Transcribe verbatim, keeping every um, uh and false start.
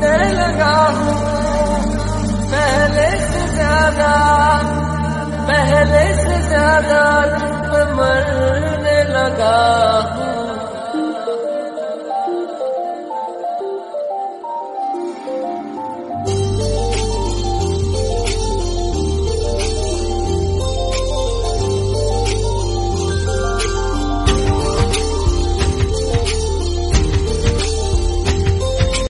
मरने लगा हूँ पहले से ज्यादा, पहले से ज्यादा तुम पे मरने लगा।